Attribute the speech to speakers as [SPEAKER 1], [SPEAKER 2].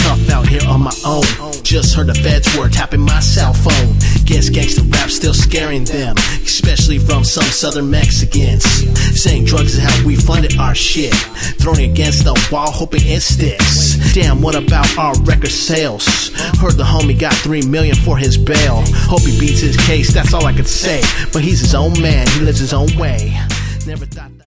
[SPEAKER 1] tough out here on my own. Just heard the feds were tapping my cell phone. Guess gangsta rap still scaring them, especially from some southern Mexicans, saying drugs is how we funded our shit, throwing against the wall hoping it sticks. Damn, what about our record sales? Heard the homie got $3 million for his bail. Hope he beats his case, that's all I could say. But he's his own man, he lives his own way. Never thought that